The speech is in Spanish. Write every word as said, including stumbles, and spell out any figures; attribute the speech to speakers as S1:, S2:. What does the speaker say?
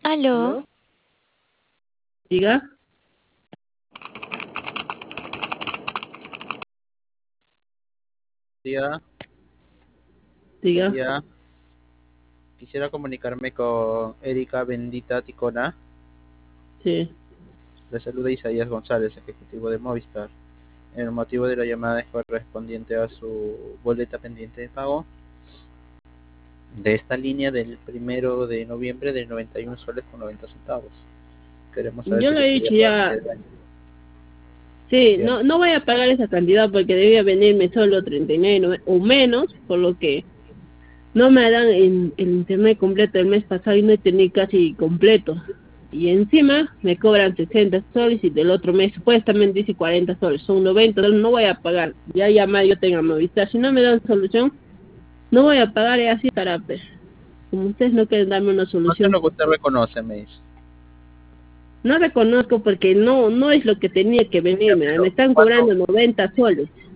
S1: Aló.
S2: ¿Aló? Diga.
S3: Día, buen
S2: Diga.
S3: día. Quisiera comunicarme con Erika Bendita Ticona.
S2: Sí.
S3: Le saluda Isaías González, ejecutivo de Movistar. El motivo de la llamada es correspondiente a su boleta pendiente de pago de esta línea del primero de noviembre de noventa y uno soles con noventa centavos. Queremos saber
S2: Yo
S3: si
S2: lo
S3: le
S2: he
S3: podría
S2: dicho
S3: pagar
S2: ya.
S3: este año.
S2: Sí,
S3: Bien.
S2: no no voy a pagar esa cantidad porque debía venirme solo treinta y nueve o menos, por lo que no me dan el, el internet completo el mes pasado y no tenía casi completo. Y encima me cobran sesenta soles y del otro mes supuestamente dice cuarenta soles, son noventa, entonces no voy a pagar. Ya llamar yo tengo Movistar, si no me dan solución, no voy a pagar y así para pues, como ustedes no quieren darme una
S3: No sé
S2: solución.
S3: lo que usted reconoce, me dice.
S2: No reconozco porque no no es lo que tenía que
S3: Ya,
S2: venirme, me
S3: pero
S2: están
S3: ¿cuánto,
S2: cobrando noventa soles.